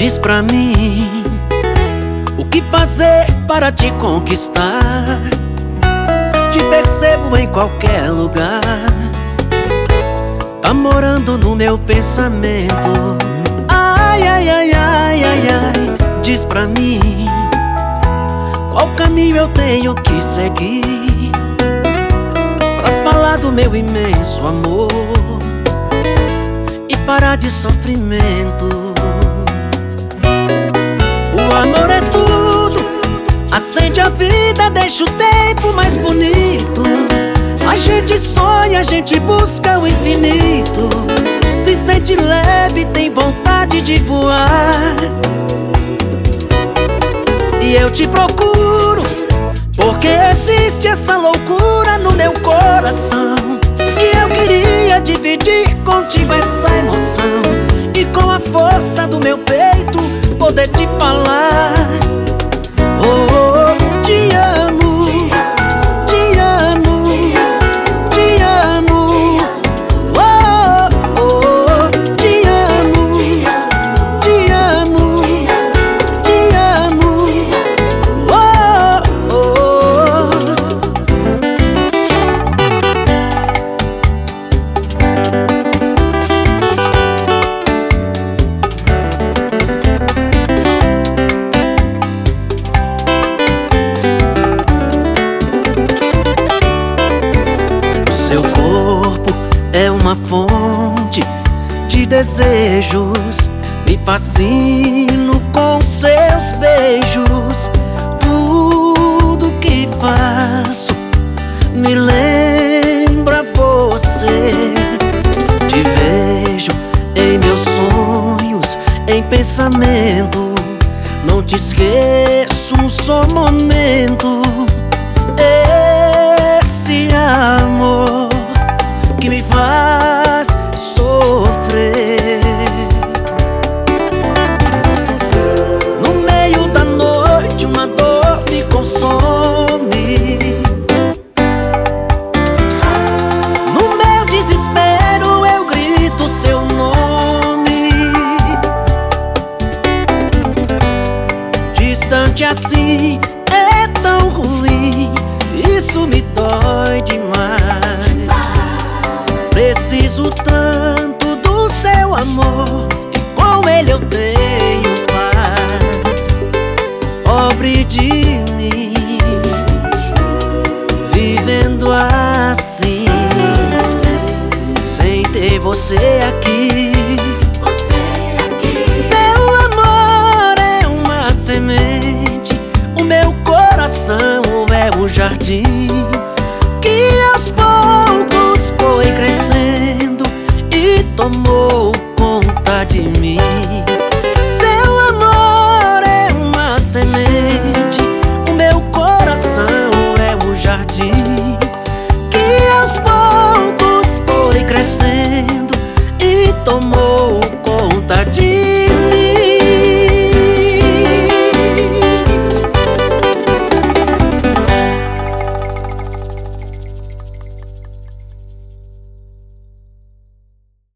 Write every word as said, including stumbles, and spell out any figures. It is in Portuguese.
Diz pra mim, o que fazer para te conquistar? Te percebo em qualquer lugar, tá morando no meu pensamento. Ai, ai, ai, ai, ai, ai. Diz pra mim, qual caminho eu tenho que seguir pra falar do meu imenso amor e parar de sofrimento. O amor é tudo, acende a vida, deixa o tempo mais bonito. A gente sonha, a gente busca o infinito, se sente leve, tem vontade de voar. E eu te procuro, porque existe essa loucura no meu coração, e eu queria dividir contigo essa emoção, e com a força do meu peito poder te falar. Oh, oh, te amo, te amo, te amo. Oh, oh, te amo, te amo, te amo. Oh, oh. Seu corpo é uma fonte de desejos, me fascino com seus beijos. Tudo que faço me lembra você. Te vejo em meus sonhos, em pensamento, não te esqueço um só momento. Esse amor que me faz sofrer, no meio da noite uma dor me consome. No meu desespero eu grito seu nome. Distante assim é tão ruim, isso me dói demais. Preciso tanto do seu amor, e com ele eu tenho paz. Pobre de mim, vivendo assim, sem ter você aqui. Seu amor é uma semente, o meu coração é o jardim que aos poucos foi crescendo e tomou conta de mim. Seu amor é uma semente, o meu coração é o jardim que aos poucos foi crescendo e tomou conta de mim.